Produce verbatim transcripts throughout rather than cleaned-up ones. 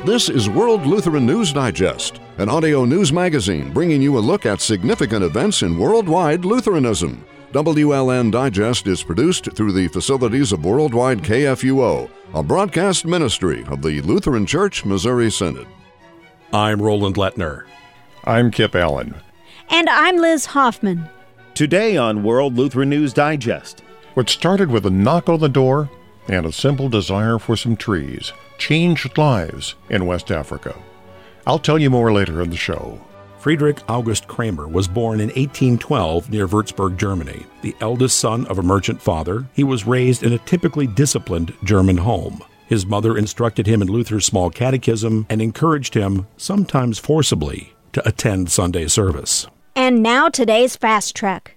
This is World Lutheran News Digest, an audio news magazine bringing you a look at significant events in worldwide Lutheranism. W L N Digest is produced through the facilities of Worldwide K F U O, a broadcast ministry of the Lutheran Church Missouri Synod. I'm Roland Lettner. I'm Kip Allen. And I'm Liz Hoffman. Today on World Lutheran News Digest. What started with a knock on the door and a simple desire for some trees changed lives in West Africa. I'll tell you more later in the show. Friedrich August Kramer was born in eighteen twelve near Würzburg, Germany. The eldest son of a merchant father, he was raised in a typically disciplined German home. His mother instructed him in Luther's small catechism and encouraged him, sometimes forcibly, to attend Sunday service. And now today's Fast Track.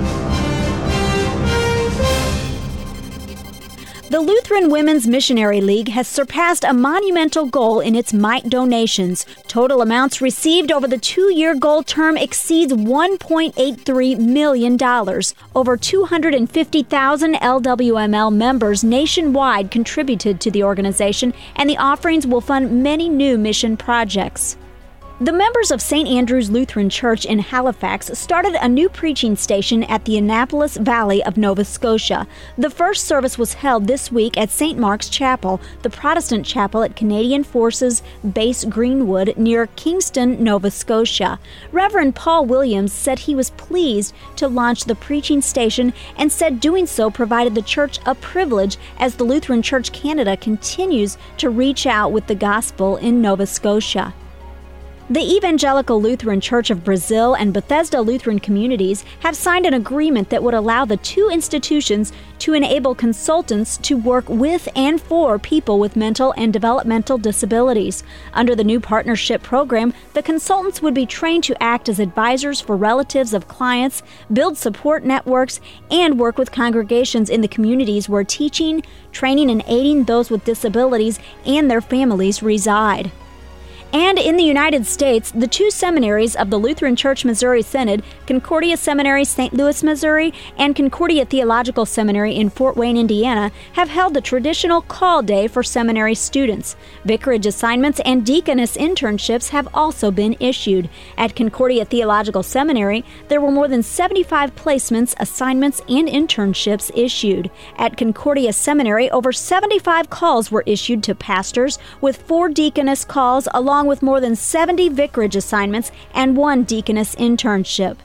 The Lutheran Women's Missionary League has surpassed a monumental goal in its mite donations. Total amounts received over the two-year goal term exceeds one point eight three million dollars. Over two hundred fifty thousand L W M L members nationwide contributed to the organization, and the offerings will fund many new mission projects. The members of Saint Andrew's Lutheran Church in Halifax started a new preaching station at the Annapolis Valley of Nova Scotia. The first service was held this week at Saint Mark's Chapel, the Protestant chapel at Canadian Forces Base Greenwood near Kingston, Nova Scotia. Reverend Paul Williams said he was pleased to launch the preaching station and said doing so provided the church a privilege as the Lutheran Church Canada continues to reach out with the gospel in Nova Scotia. The Evangelical Lutheran Church of Brazil and Bethesda Lutheran Communities have signed an agreement that would allow the two institutions to enable consultants to work with and for people with mental and developmental disabilities. Under the new partnership program, the consultants would be trained to act as advisors for relatives of clients, build support networks, and work with congregations in the communities where teaching, training, and aiding those with disabilities and their families reside. And in the United States, the two seminaries of the Lutheran Church Missouri Synod, Concordia Seminary, Saint Louis, Missouri, and Concordia Theological Seminary in Fort Wayne, Indiana, have held the traditional call day for seminary students. Vicarage assignments and deaconess internships have also been issued. At Concordia Theological Seminary, there were more than seventy-five placements, assignments, and internships issued. At Concordia Seminary, over seventy-five calls were issued to pastors, with four deaconess calls along with more than seventy vicarage assignments and one deaconess internship.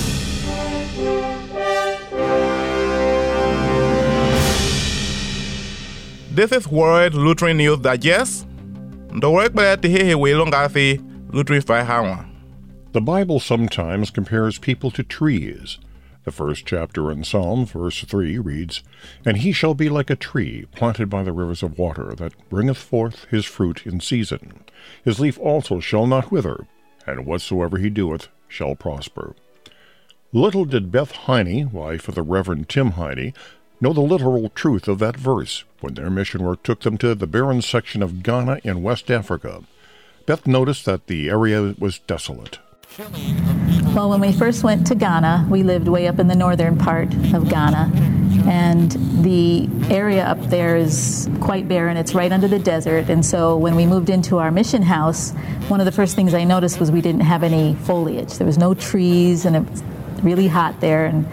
This is World Lutheran News Digest. The work glad to hear we long asi Lutheran Fai Hawa. The Bible sometimes compares people to trees. The first chapter in Psalm, verse three, reads, "And he shall be like a tree planted by the rivers of water, that bringeth forth his fruit in season. His leaf also shall not wither, and whatsoever he doeth shall prosper." Little did Beth Heine, wife of the Reverend Tim Heine, know the literal truth of that verse when their mission work took them to the barren section of Ghana in West Africa. Beth noticed that the area was desolate. Well, when we first went to Ghana, we lived way up in the northern part of Ghana, and the area up there is quite barren. It's right under the desert, and so when we moved into our mission house, one of the first things I noticed was we didn't have any foliage. There was no trees, and it was really hot there, and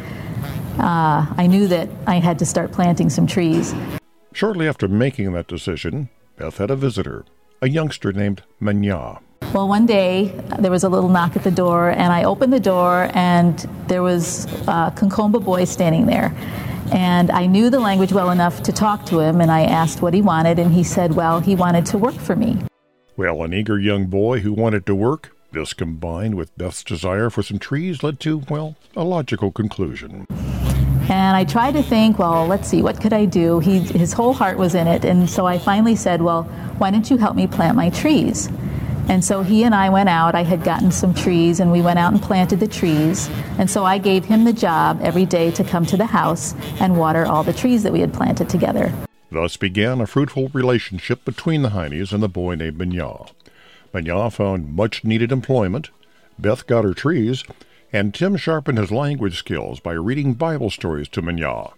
uh, I knew that I had to start planting some trees. Shortly after making that decision, Beth had a visitor, a youngster named Manya. Well, one day there was a little knock at the door, and I opened the door, and there was a Konkomba boy standing there. And I knew the language well enough to talk to him, and I asked what he wanted, and he said, well, he wanted to work for me. Well, an eager young boy who wanted to work, this combined with Beth's desire for some trees led to, well, a logical conclusion. And I tried to think, well, let's see, what could I do? He, his whole heart was in it, and so I finally said, well, why don't you help me plant my trees? And so he and I went out. I had gotten some trees, and we went out and planted the trees. And so I gave him the job every day to come to the house and water all the trees that we had planted together. Thus began a fruitful relationship between the Heines and the boy named Manya. Manya found much-needed employment, Beth got her trees, and Tim sharpened his language skills by reading Bible stories to Manya.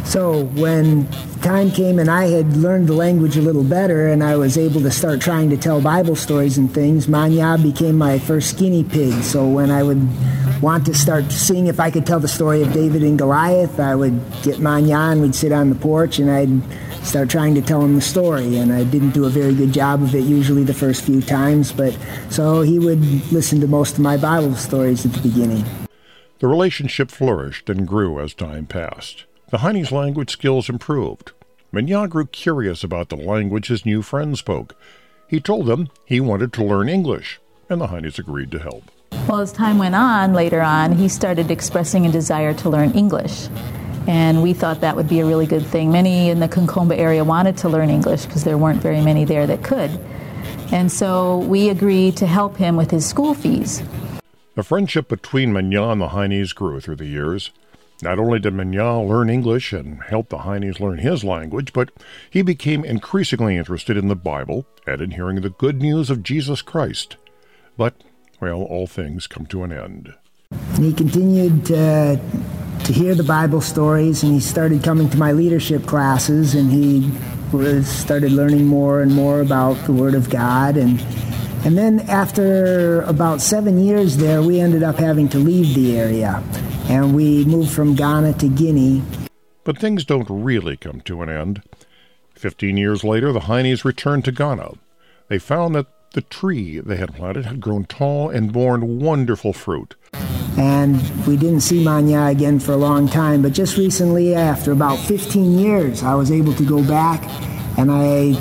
So when time came and I had learned the language a little better and I was able to start trying to tell Bible stories and things, Manya became my first guinea pig. So when I would want to start seeing if I could tell the story of David and Goliath, I would get Manya and we'd sit on the porch and I'd start trying to tell him the story. And I didn't do a very good job of it usually the first few times, but so he would listen to most of my Bible stories at the beginning. The relationship flourished and grew as time passed. The Heine's language skills improved. Mignon grew curious about the language his new friend spoke. He told them he wanted to learn English, and the Heine's agreed to help. Well, as time went on, later on, he started expressing a desire to learn English. And we thought that would be a really good thing. Many in the Concomba area wanted to learn English because there weren't very many there that could. And so we agreed to help him with his school fees. The friendship between Mignon and the Heine's grew through the years. Not only did Mignon learn English and help the Heine's learn his language, but he became increasingly interested in the Bible and in hearing the good news of Jesus Christ. But, well, all things come to an end. He continued to, to hear the Bible stories, and he started coming to my leadership classes, and he was, started learning more and more about the Word of God. And, and then after about seven years there, we ended up having to leave the area. And we moved from Ghana to Guinea. But things don't really come to an end. Fifteen years later, the Heine's returned to Ghana. They found that the tree they had planted had grown tall and borne wonderful fruit. And we didn't see Manya again for a long time, but just recently, after about fifteen years, I was able to go back, and I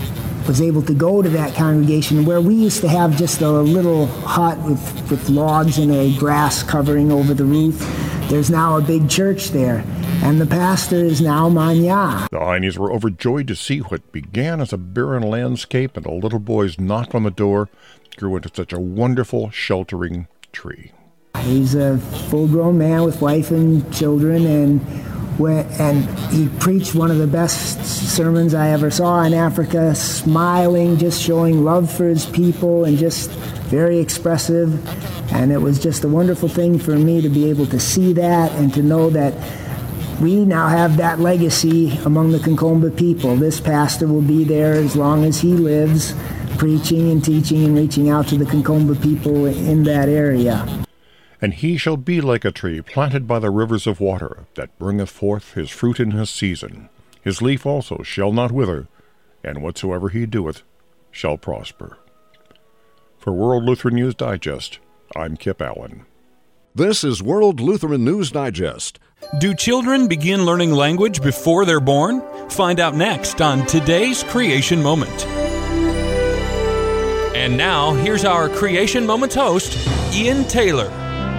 was able to go to that congregation where we used to have just a little hut with, with logs and a grass covering over the roof. There's now a big church there, and the pastor is now Manya. The Heine's were overjoyed to see what began as a barren landscape and a little boy's knock on the door grew into such a wonderful, sheltering tree. He's a full-grown man with wife and children, and When, and he preached one of the best sermons I ever saw in Africa, smiling, just showing love for his people, and just very expressive. And it was just a wonderful thing for me to be able to see that and to know that we now have that legacy among the Concomba people. This pastor will be there as long as he lives, preaching and teaching and reaching out to the Concomba people in that area. And he shall be like a tree planted by the rivers of water, that bringeth forth his fruit in his season. His leaf also shall not wither, and whatsoever he doeth shall prosper. For World Lutheran News Digest, I'm Kip Allen. This is World Lutheran News Digest. Do children begin learning language before they're born? Find out next on Today's Creation Moment. And now, here's our Creation Moments host, Ian Taylor.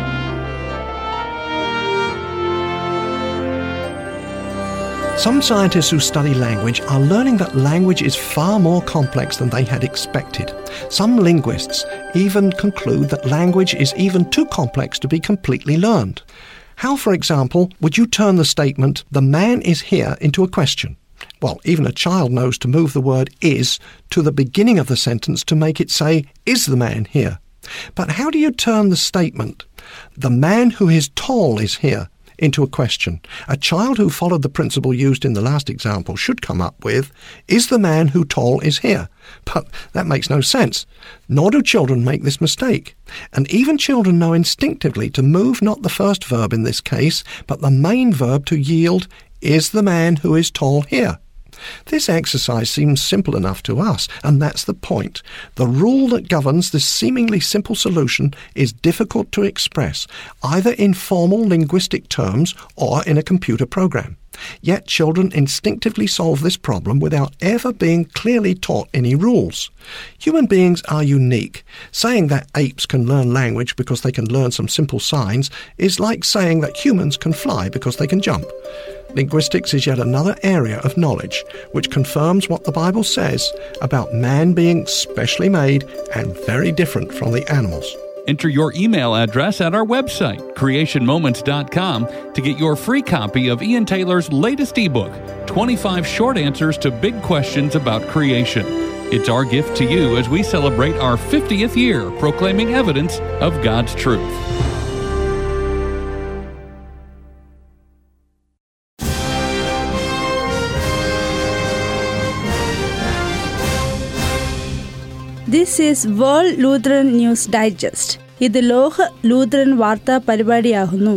Some scientists who study language are learning that language is far more complex than they had expected. Some linguists even conclude that language is even too complex to be completely learned. How, for example, would you turn the statement, "the man is here," into a question? Well, even a child knows to move the word "is" to the beginning of the sentence to make it say, "is the man here?" But how do you turn the statement, "the man who is tall is here," into a question? A child who followed the principle used in the last example should come up with, "Is the man who tall is here?" But that makes no sense. Nor do children make this mistake. And even children know instinctively to move not the first verb in this case, but the main verb to yield, "Is the man who is tall here?" This exercise seems simple enough to us, and that's the point. The rule that governs this seemingly simple solution is difficult to express, either in formal linguistic terms or in a computer program. Yet children instinctively solve this problem without ever being clearly taught any rules. Human beings are unique. Saying that apes can learn language because they can learn some simple signs is like saying that humans can fly because they can jump. Linguistics is yet another area of knowledge which confirms what the Bible says about man being specially made and very different from the animals. Enter your email address at our website, creation moments dot com, to get your free copy of Ian Taylor's latest ebook, twenty-five Short Answers to Big Questions About Creation. It's our gift to you as we celebrate our fiftieth year proclaiming evidence of God's truth. This is World Lutheran News Digest. ഇത് ലോക Lutheran വാർത്താ പരിപാടിയാകുന്നു.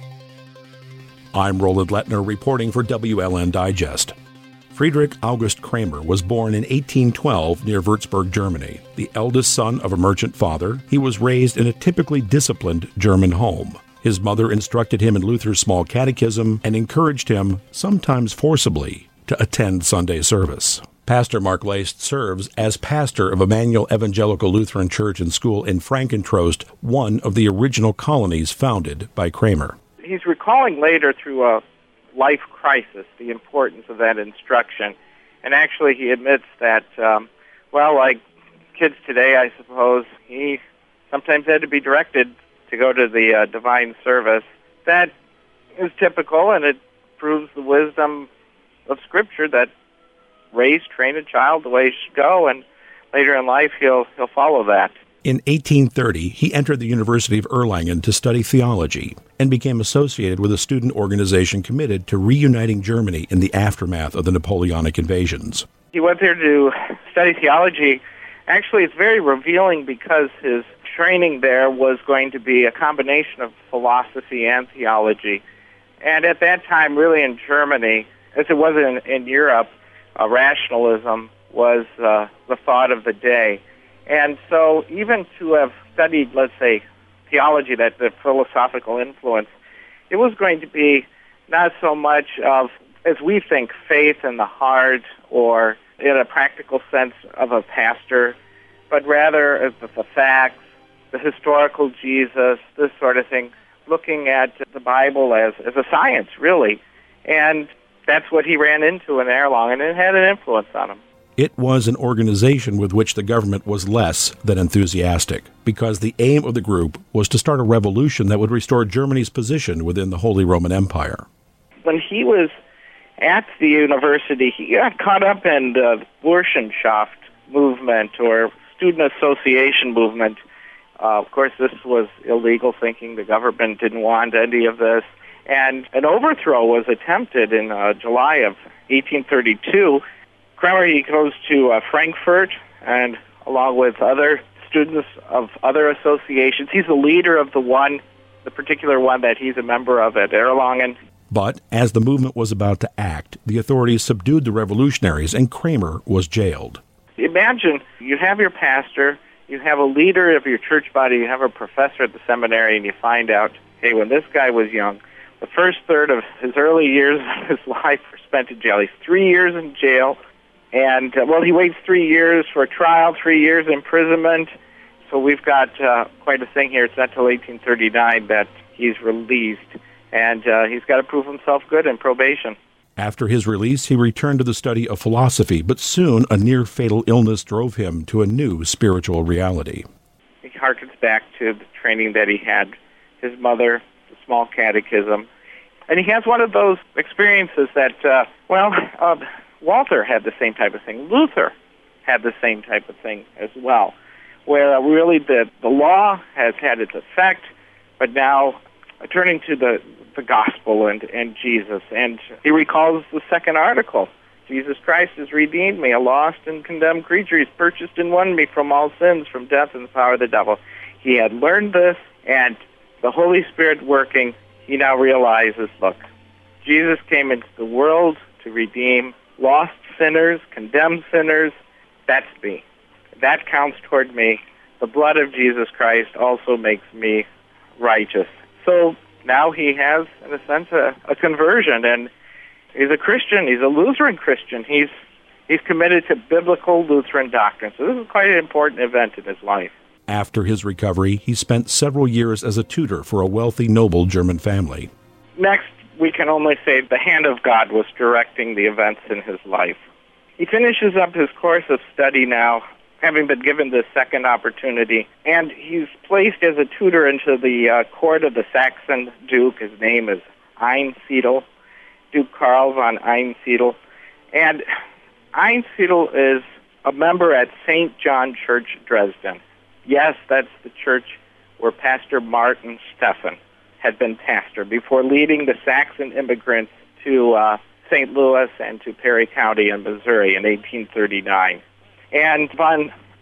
I'm Roland Lettner reporting for W L N Digest. Friedrich August Kramer was born in eighteen twelve near Würzburg, Germany. The eldest son of a merchant father, he was raised in a typically disciplined German home. His mother instructed him in Luther's small catechism and encouraged him, sometimes forcibly, to attend Sunday service. Pastor Mark Leist serves as pastor of Emmanuel Evangelical Lutheran Church and School in Frankentrost, one of the original colonies founded by Kramer. He's recalling later through a life crisis the importance of that instruction. And actually he admits that, um, well, like kids today, I suppose, he sometimes had to be directed to go to the uh, divine service. That is typical, and it proves the wisdom of Scripture that raise, train a child the way he should go, and later in life he'll he'll follow that. In eighteen thirty, he entered the University of Erlangen to study theology and became associated with a student organization committed to reuniting Germany in the aftermath of the Napoleonic invasions. He went there to study theology. Actually, it's very revealing because his training there was going to be a combination of philosophy and theology. And at that time, really in Germany, as it was in, in Europe, uh, rationalism was uh, the thought of the day. And so even to have studied, let's say, theology, that the philosophical influence, it was going to be not so much of, as we think, faith in the heart or in a practical sense of a pastor, but rather of the facts, the historical Jesus, this sort of thing, looking at the Bible as, as a science, really. And that's what he ran into in Erlangen, and it had an influence on him. It was an organization with which the government was less than enthusiastic, because the aim of the group was to start a revolution that would restore Germany's position within the Holy Roman Empire. When he was at the university, he got caught up in the Burschenschaft movement, or student association movement. Uh, of course, this was illegal, thinking the government didn't want any of this. And an overthrow was attempted in uh, July of eighteen thirty-two. Kramer, he goes to uh, Frankfurt, and along with other students of other associations, he's the leader of the one, the particular one that he's a member of at Erlangen. But as the movement was about to act, the authorities subdued the revolutionaries, and Kramer was jailed. Imagine you have your pastor, you have a leader of your church body, you have a professor at the seminary, and you find out, hey, when this guy was young, the first third of his early years of his life were spent in jail. He's three years in jail, and, uh, well, he waits three years for a trial, three years imprisonment. So we've got uh, quite a thing here. It's not until eighteen thirty-nine that he's released, and uh, he's got to prove himself good in probation. After his release, he returned to the study of philosophy, but soon a near-fatal illness drove him to a new spiritual reality. He harkens back to the training that he had, his mother, the small catechism. And he has one of those experiences that, uh, well, uh, Walther had the same type of thing. Luther had the same type of thing as well, where uh, really the, the law has had its effect, but now uh, turning to the, the gospel and, and Jesus. And he recalls the second article. Jesus Christ has redeemed me, a lost and condemned creature. He's purchased and won me from all sins, from death and the power of the devil. He had learned this, and the Holy Spirit working, he now realizes, look, Jesus came into the world to redeem lost sinners, condemned sinners. That's me. That counts toward me. The blood of Jesus Christ also makes me righteous. So now he has, in a sense, a, a conversion, and he's a Christian. He's a Lutheran Christian. He's he's committed to biblical Lutheran doctrine. So this is quite an important event in his life. After his recovery, he spent several years as a tutor for a wealthy, noble German family. Next, we can only say the hand of God was directing the events in his life. He finishes up his course of study now, having been given this second opportunity, and he's placed as a tutor into the uh, court of the Saxon Duke. His name is Einsiedel, Duke Karl von Einsiedel. And Einsiedel is a member at Saint John Church, Dresden. Yes, that's the church where Pastor Martin Steffen had been pastor before leading the Saxon immigrants to uh, Saint Louis and to Perry County in Missouri in eighteen thirty-nine. And von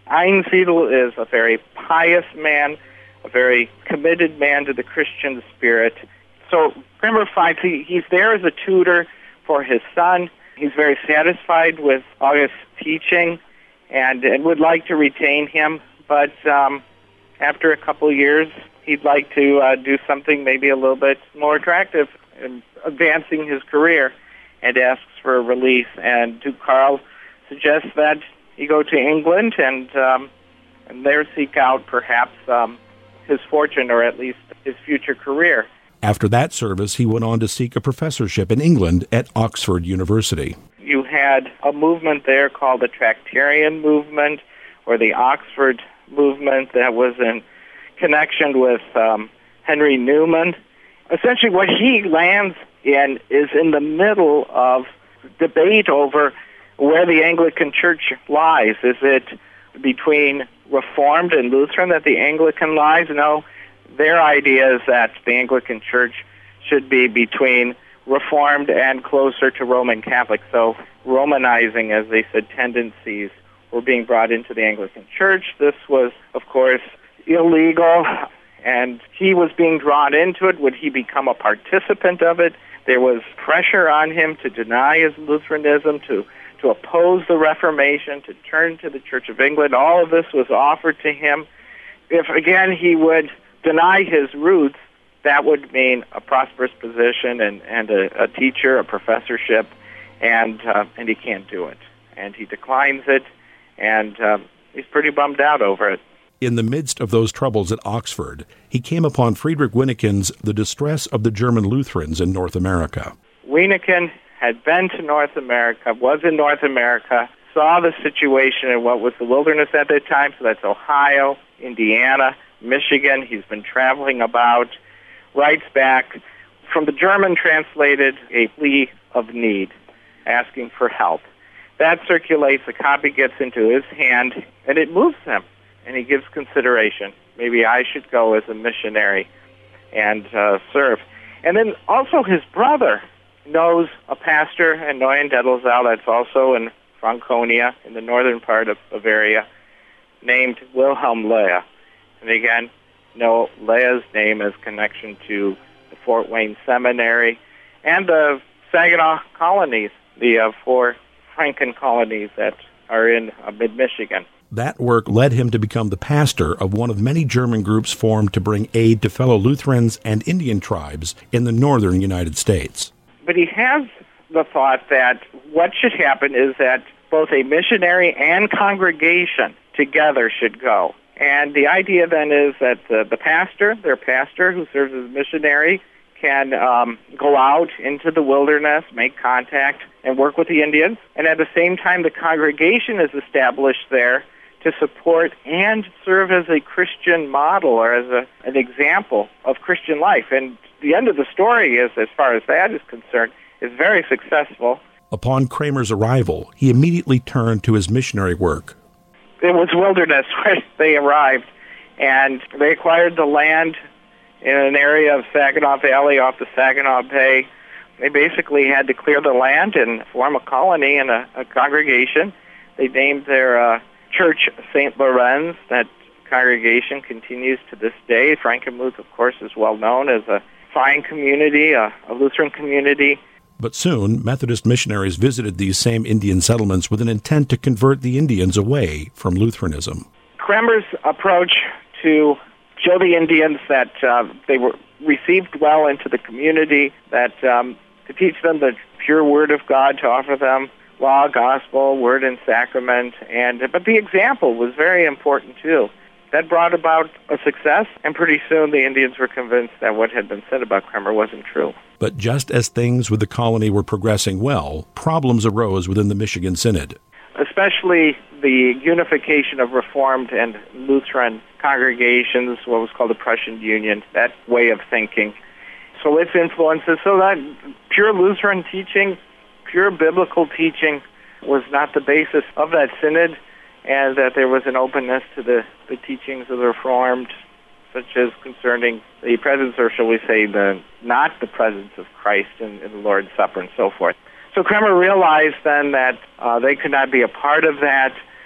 Einsiedel is a very pious man, a very committed man to the Christian spirit. So Kramer finds he, he's there as a tutor for his son. He's very satisfied with August's teaching and, and would like to retain him. But um, after a couple of years, he'd like to uh, do something maybe a little bit more attractive in advancing his career, and asks for a release. And Duke Karl suggests that he go to England and um, and there seek out perhaps um, his fortune, or at least his future career. After that service, he went on to seek a professorship in England at Oxford University. You had a movement there called the Tractarian movement, or the Oxford movement, that was in connection with um, Henry Newman. Essentially what he lands in is in the middle of debate over where the Anglican Church lies. Is it between Reformed and Lutheran that the Anglican lies? No. Their idea is that the Anglican Church should be between Reformed and closer to Roman Catholic. So Romanizing, as they said, tendencies were being brought into the Anglican Church. This was, of course, illegal, and he was being drawn into it. Would he become a participant of it? There was pressure on him to deny his Lutheranism, to, to oppose the Reformation, to turn to the Church of England. All of this was offered to him. If, again, he would deny his roots, that would mean a prosperous position and, and a, a teacher, a professorship, and uh, and he can't do it. And he declines it, and uh, he's pretty bummed out over it. In the midst of those troubles at Oxford, he came upon Friedrich Wynekken's The Distress of the German Lutherans in North America. Wyneken had been to North America, was in North America, saw the situation in what was the wilderness at that time, so that's Ohio, Indiana, Michigan. He's been traveling about, writes back, from the German translated, a plea of need, asking for help. That circulates, a copy gets into his hand, and it moves him, and he gives consideration. Maybe I should go as a missionary and uh, serve. And then also his brother knows a pastor in Neuendettelsau, that's also in Franconia, in the northern part of Bavaria, named Wilhelm Leah. And again, know Leah's name as connection to the Fort Wayne Seminary and the Saginaw colonies, the uh, four Franken colonies that are in uh, mid-Michigan. That work led him to become the pastor of one of many German groups formed to bring aid to fellow Lutherans and Indian tribes in the northern United States. But he has the thought that what should happen is that both a missionary and congregation together should go. And the idea then is that the, the pastor, their pastor who serves as missionary, can um, go out into the wilderness, make contact, and work with the Indians. And at the same time, the congregation is established there to support and serve as a Christian model, or as a, an example of Christian life. And the end of the story is, as far as that is concerned, is very successful. Upon Kramer's arrival, he immediately turned to his missionary work. It was wilderness where they arrived, and they acquired the land in an area of Saginaw Valley off the Saginaw Bay. They basically had to clear the land and form a colony and a, a congregation. They named their uh, church Saint Lorenz. That congregation continues to this day. Frankenmuth, of course, is well known as a fine community, a, a Lutheran community. But soon, Methodist missionaries visited these same Indian settlements with an intent to convert the Indians away from Lutheranism. Kramer's approach to show the Indians that uh, they were received well into the community, that um, to teach them the pure Word of God, to offer them law, gospel, word, and sacrament. And but the example was very important, too. That brought about a success, and pretty soon the Indians were convinced that what had been said about Kramer wasn't true. But just as things with the colony were progressing well, problems arose within the Michigan Synod. Especially the unification of Reformed and Lutheran congregations, what was called the Prussian Union, that way of thinking. So its influences, so that pure Lutheran teaching, pure biblical teaching was not the basis of that synod, and that there was an openness to the, the teachings of the Reformed, such as concerning the presence, or shall we say, the not the presence of Christ in, in the Lord's Supper and so forth. So Kramer realized then that uh, they could not be a part of that.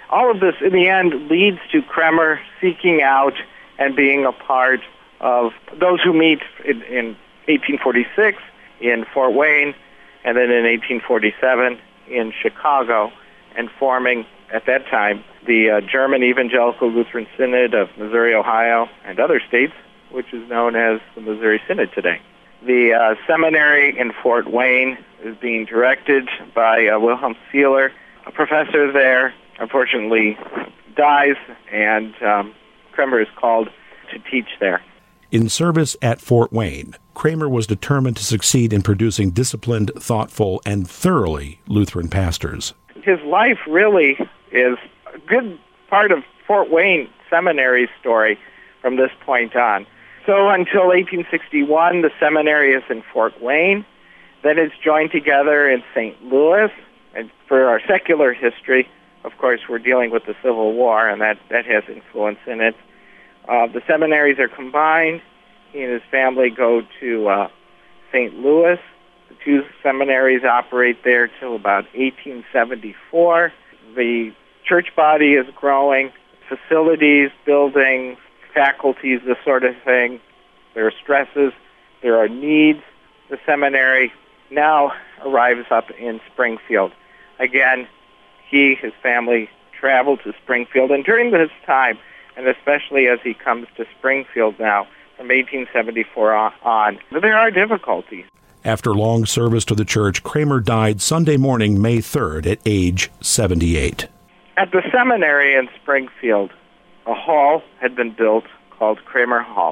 all of this, in the end, leads to Kremer seeking out and being a part of those who meet in, in eighteen forty-six in Fort Wayne, and then in eighteen forty-seven in Chicago, and forming, at that time, the uh, German Evangelical Lutheran Synod of Missouri, Ohio, and other states, which is known as the Missouri Synod today. The uh, seminary in Fort Wayne is being directed by uh, Wilhelm Seeler. A professor there, unfortunately, dies, and um, Kremer is called to teach there. In service at Fort Wayne, Kremer was determined to succeed in producing disciplined, thoughtful, and thoroughly Lutheran pastors. His life really is a good part of Fort Wayne Seminary's story from this point on. So until eighteen sixty-one, the seminary is in Fort Wayne. Then it's joined together in Saint Louis. And for our secular history, of course, we're dealing with the Civil War, and that, that has influence in it. Uh, the seminaries are combined. He and his family go to uh, Saint Louis. The two seminaries operate there till about eighteen seventy-four. The church body is growing, facilities, buildings, faculties, this sort of thing. There are stresses, there are needs. The seminary now arrives up in Springfield. Again, he, his family, travel to Springfield, and during this time, and especially as he comes to Springfield now, from eighteen seventy-four on, there are difficulties. After long service to the church, Kremer died Sunday morning, May third, at age seventy-eight. At the seminary in Springfield, a hall had been built called Kremer Hall,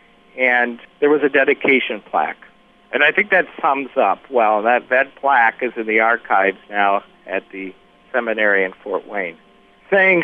and there was a dedication plaque. And I think that sums up well. That, that plaque is in the archives now at the seminary in Fort Wayne, saying,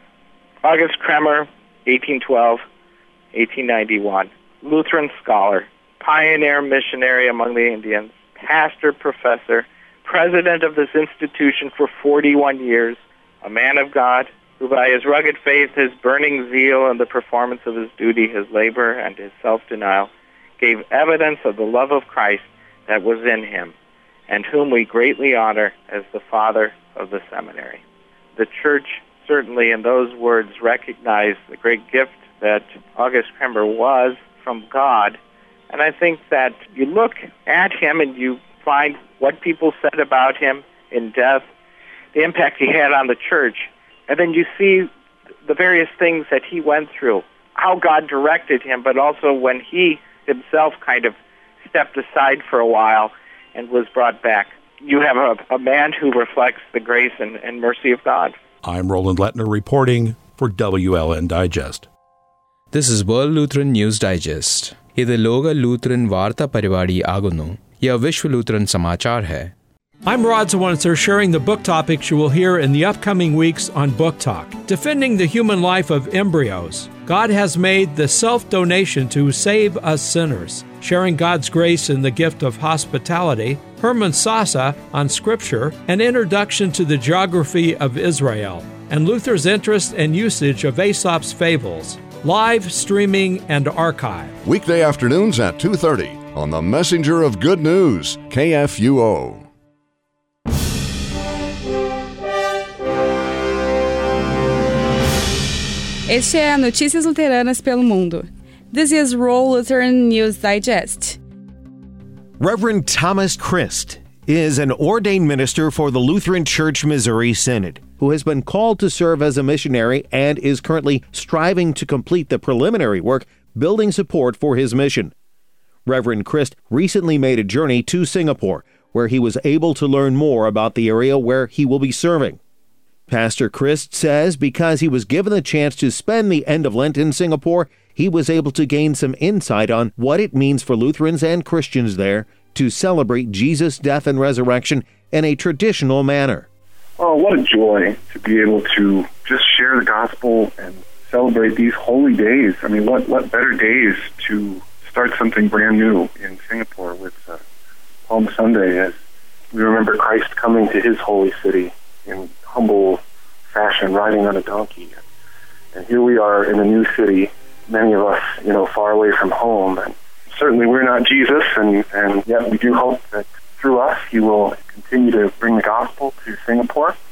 August Kremer, eighteen twelve, eighteen ninety-one, Lutheran scholar, pioneer missionary among the Indians, pastor, professor, president of this institution for forty-one years, a man of God, who by his rugged faith, his burning zeal, and the performance of his duty, his labor, and his self-denial, gave evidence of the love of Christ that was in him, and whom we greatly honor as the father of the seminary. The church certainly in those words recognized the great gift that August Kremer was from God. And I think that you look at him and you find what people said about him in death, the impact he had on the church, and then you see the various things that he went through, how God directed him, but also when he himself kind of stepped aside for a while and was brought back. You have a, a man who reflects the grace and, and mercy of God. I'm Roland Lettner reporting for W L N Digest. This is World Lutheran News Digest. ഇത് ലോക ലൂത്രൻ വാർത്താ പരിപാടി ആകുന്നു. यह विश्व Lutheran समाचार है. I'm Rod Zawincer, sharing the book topics you will hear in the upcoming weeks on Book Talk. Defending the human life of embryos. God has made the self-donation to save us sinners. Sharing God's grace in the gift of hospitality. Herman Sasa on Scripture. An introduction to the geography of Israel. And Luther's interest and usage of Aesop's fables. Live, streaming, and archive. Weekday afternoons at two thirty on the Messenger of Good News, K F U O. Este é Notícias Luteranas pelo Mundo. This is World Lutheran News Digest. Reverend Thomas Christ is an ordained minister for the Lutheran Church Missouri Synod, who has been called to serve as a missionary and is currently striving to complete the preliminary work building support for his mission. Reverend Christ recently made a journey to Singapore, where he was able to learn more about the area where he will be serving. Pastor Christ says because he was given the chance to spend the end of Lent in Singapore, he was able to gain some insight on what it means for Lutherans and Christians there to celebrate Jesus' death and resurrection in a traditional manner. Oh, what a joy to be able to just share the gospel and celebrate these holy days. I mean, what, what better days to start something brand new in Singapore with uh, Palm Sunday, as we remember Christ coming to his holy city in humble fashion, riding on a donkey. And here we are in a new city, many of us, you know, far away from home. And certainly we're not Jesus, and, and yet we do hope that through us he will continue to bring the gospel to Singapore.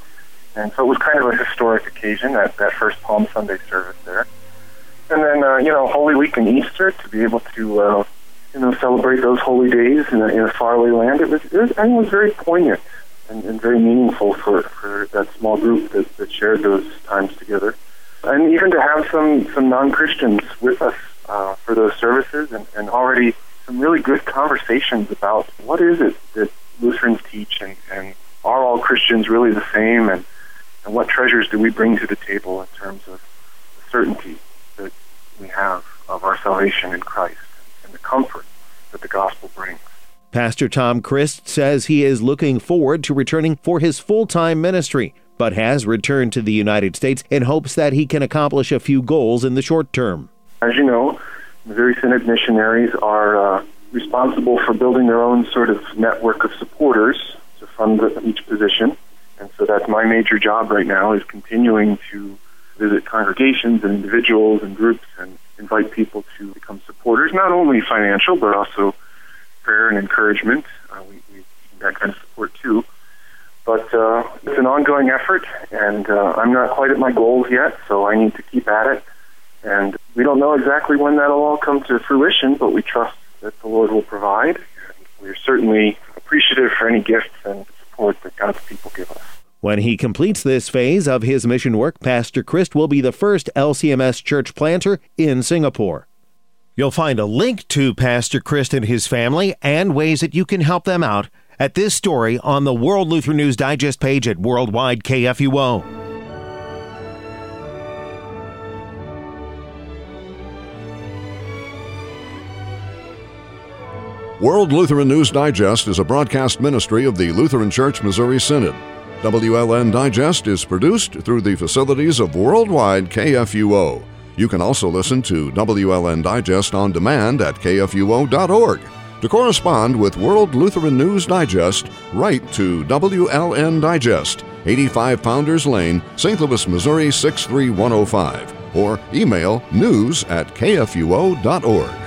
And so it was kind of a historic occasion, that, that first Palm Sunday service there. And then, uh, you know, Holy Week and Easter, to be able to, uh, you know, celebrate those holy days in a, in a faraway land, it was, it was, I think it was very poignant and, and very meaningful for, for that small group that, that shared those times together. And even to have some, some non-Christians with us uh, for those services, and, and already some really good conversations about what is it that Lutherans teach, and, and are all Christians really the same, and, and what treasures do we bring to the table in terms of the certainty that we have of our salvation in Christ and the comfort that the gospel brings. Pastor Tom Christ says he is looking forward to returning for his full-time ministry, but has returned to the United States in hopes that he can accomplish a few goals in the short term. As you know, Missouri Synod missionaries are uh, responsible for building their own sort of network of supporters to fund the, each position. And so that's my major job right now, is continuing to visit congregations and individuals and groups and invite people to become supporters, not only financial, but also prayer and encouragement. Uh, we, we need that kind of support too. But uh, it's an ongoing effort, and uh, I'm not quite at my goals yet, so I need to keep at it. And we don't know exactly when that'll all come to fruition, but we trust that the Lord will provide. And we're certainly appreciative for any gifts and support that God's people give us. When he completes this phase of his mission work, Pastor Christ will be the first L C M S church planter in Singapore. You'll find a link to Pastor Christ and his family and ways that you can help them out at this story on the World Lutheran News Digest page at Worldwide K F U O. World Lutheran News Digest is a broadcast ministry of the Lutheran Church Missouri Synod. W L N Digest is produced through the facilities of Worldwide K F U O. You can also listen to W L N Digest on demand at K F U O dot org. To correspond with World Lutheran News Digest, write to W L N Digest, eighty-five Founders Lane, Saint Louis, Missouri six three one oh five, or email news at K F U O dot org.